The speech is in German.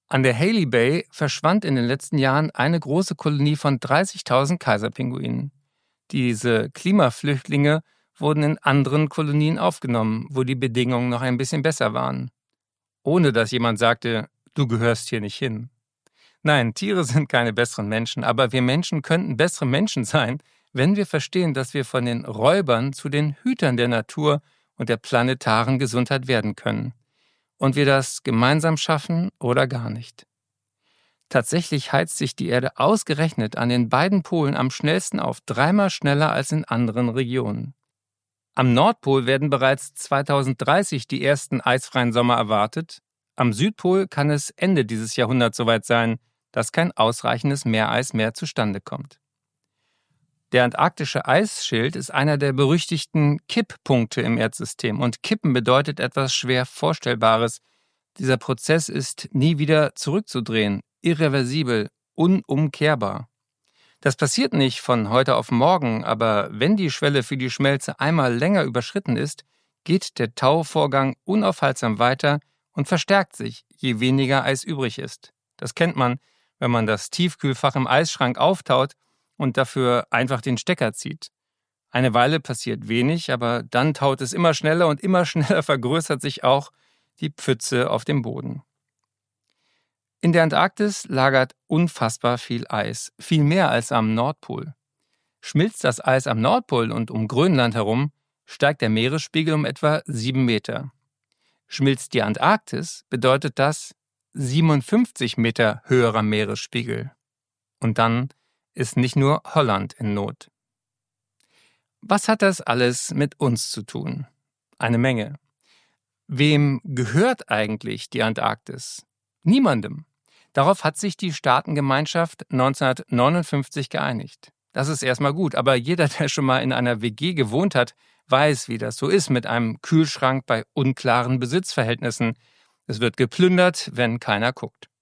An der Haley Bay verschwand in den letzten Jahren eine große Kolonie von 30.000 Kaiserpinguinen. Diese Klimaflüchtlinge wurden in anderen Kolonien aufgenommen, wo die Bedingungen noch ein bisschen besser waren. Ohne dass jemand sagte, du gehörst hier nicht hin. Nein, Tiere sind keine besseren Menschen, aber wir Menschen könnten bessere Menschen sein, wenn wir verstehen, dass wir von den Räubern zu den Hütern der Natur und der planetaren Gesundheit werden können. Und wir das gemeinsam schaffen oder gar nicht. Tatsächlich heizt sich die Erde ausgerechnet an den beiden Polen am schnellsten auf, 3-mal schneller als in anderen Regionen. Am Nordpol werden bereits 2030 die ersten eisfreien Sommer erwartet. Am Südpol kann es Ende dieses Jahrhunderts soweit sein, dass kein ausreichendes Meereis mehr zustande kommt. Der antarktische Eisschild ist einer der berüchtigten Kipppunkte im Erdsystem. Und Kippen bedeutet etwas schwer Vorstellbares. Dieser Prozess ist nie wieder zurückzudrehen, irreversibel, unumkehrbar. Das passiert nicht von heute auf morgen, aber wenn die Schwelle für die Schmelze einmal länger überschritten ist, geht der Tauvorgang unaufhaltsam weiter und verstärkt sich, je weniger Eis übrig ist. Das kennt man, wenn man das Tiefkühlfach im Eisschrank auftaut und dafür einfach den Stecker zieht. Eine Weile passiert wenig, aber dann taut es immer schneller und immer schneller vergrößert sich auch die Pfütze auf dem Boden. In der Antarktis lagert unfassbar viel Eis, viel mehr als am Nordpol. Schmilzt das Eis am Nordpol und um Grönland herum, steigt der Meeresspiegel um etwa 7 Meter. Schmilzt die Antarktis, bedeutet das 57 Meter höherer Meeresspiegel. Und dann ist nicht nur Holland in Not. Was hat das alles mit uns zu tun? Eine Menge. Wem gehört eigentlich die Antarktis? Niemandem. Darauf hat sich die Staatengemeinschaft 1959 geeinigt. Das ist erstmal gut, aber jeder, der schon mal in einer WG gewohnt hat, weiß, wie das so ist mit einem Kühlschrank bei unklaren Besitzverhältnissen. Es wird geplündert, wenn keiner guckt.